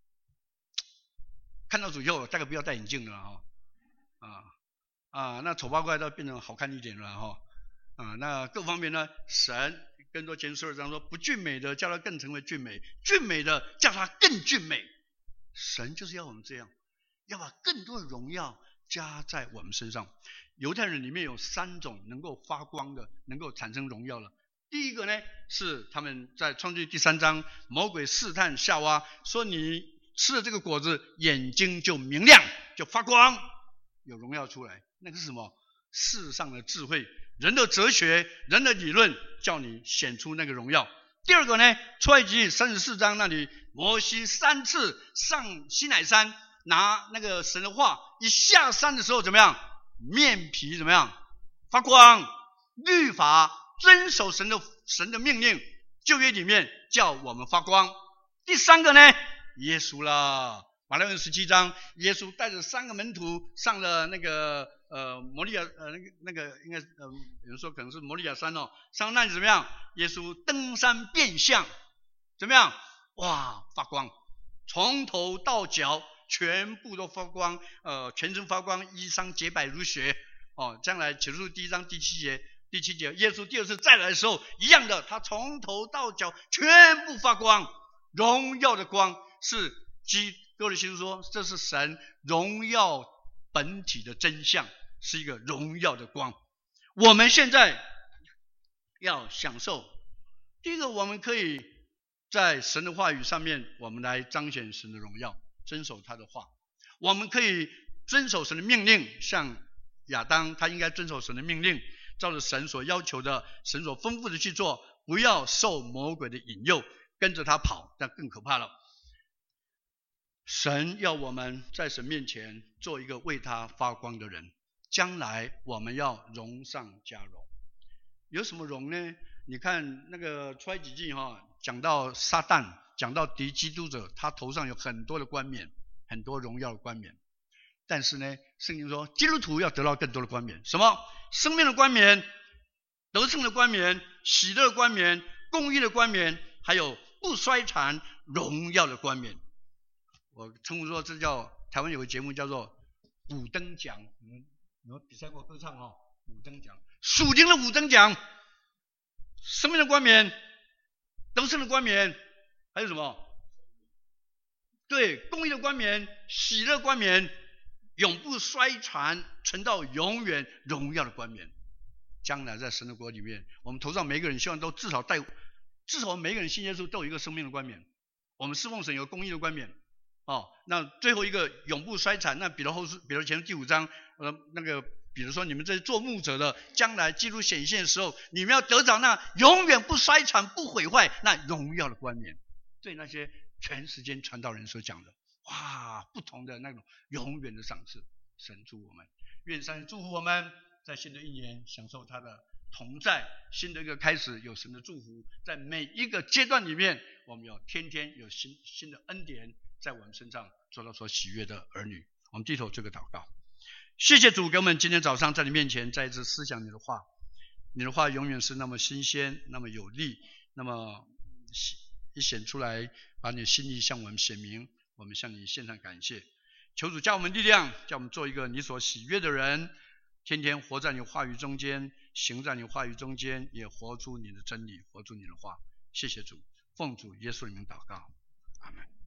看到主以后，大概不要戴眼镜了哈、哦，啊啊，那丑八怪都变成好看一点了哈、哦，啊，那各方面呢，神更多前十二章说，不俊美的叫他更成为俊美，俊美的叫他更俊美。神就是要我们这样。要把更多的荣耀加在我们身上。犹太人里面有三种能够发光的，能够产生荣耀的。第一个呢，是他们在创世记第三章，魔鬼试探夏娃，说你吃了这个果子，眼睛就明亮，就发光，有荣耀出来。那个是什么？世上的智慧，人的哲学，人的理论，叫你显出那个荣耀。第二个呢，出埃及记三十四章那里，摩西三次上西乃山，拿那个神的话，一下山的时候怎么样？面皮怎么样？发光。律法遵守神的神的命令，旧约里面叫我们发光。第三个呢，耶稣啦，马太福音十七章，耶稣带着三个门徒上了那个呃摩利亚呃那个那个应该呃有人说可能是摩利亚山哦，上那里怎么样？耶稣登山变相，怎么样？哇，发光，从头到脚全部都发光，呃，全身发光，衣裳洁白如雪。哦，将来启示录第一章第七节，第七节，耶稣第二次再来的时候，一样的，他从头到脚全部发光，荣耀的光是基哥罗西书说，这是神荣耀本体的真相，是一个荣耀的光。我们现在要享受，第一个，我们可以在神的话语上面，我们来彰显神的荣耀，遵守他的话。我们可以遵守神的命令，像亚当他应该遵守神的命令，照着神所要求的，神所吩咐的去做，不要受魔鬼的引诱，跟着他跑，那更可怕了。神要我们在神面前做一个为他发光的人，将来我们要荣上加荣。有什么荣呢？你看那个出埃及记哈，讲到撒旦，讲到敌基督者，他头上有很多的冠冕，很多荣耀的冠冕。但是呢，圣经说基督徒要得到更多的冠冕，什么？生命的冠冕，得胜的冠冕，喜乐的冠冕，公义的冠冕，还有不衰残荣耀的冠冕。我称呼说这叫台湾有个节目叫做五等奖，你们你们比赛过歌唱哦，五等奖，属灵的五等奖，生命的冠冕，得胜的冠冕，还有什么？对，公义的冠冕，喜乐冠冕，永不衰残，存到永远荣耀的冠冕。将来在神的国里面，我们头上每一个人希望都至少带，至少每一个人信耶稣都有一个生命的冠冕。我们侍奉神有公义的冠冕。哦，那最后一个永不衰残，那彼得后书彼得前书第五章，呃，那个比如说你们这些做牧者的，将来基督显现的时候，你们要得着那永远不衰残、不毁坏那荣耀的冠冕。对那些全时间传道人所讲的，哇，不同的那种永远的赏赐。神祝我们，愿神祝福我们，在新的一年享受他的同在，新的一个开始有神的祝福，在每一个阶段里面，我们要天天有新新的恩典在我们身上，做到所喜悦的儿女。我们低头做个祷告。谢谢主给我们今天早上在你面前再一次思想你的话，你的话永远是那么新鲜，那么有力，那么一显出来，把你的心意向我们显明，我们向你献上感谢。求主教我们力量，叫我们做一个你所喜悦的人，天天活在你话语中间， 行在你话语中间，也活出你的真理，活出你的话。谢谢主，奉主耶稣的名祷告，阿们。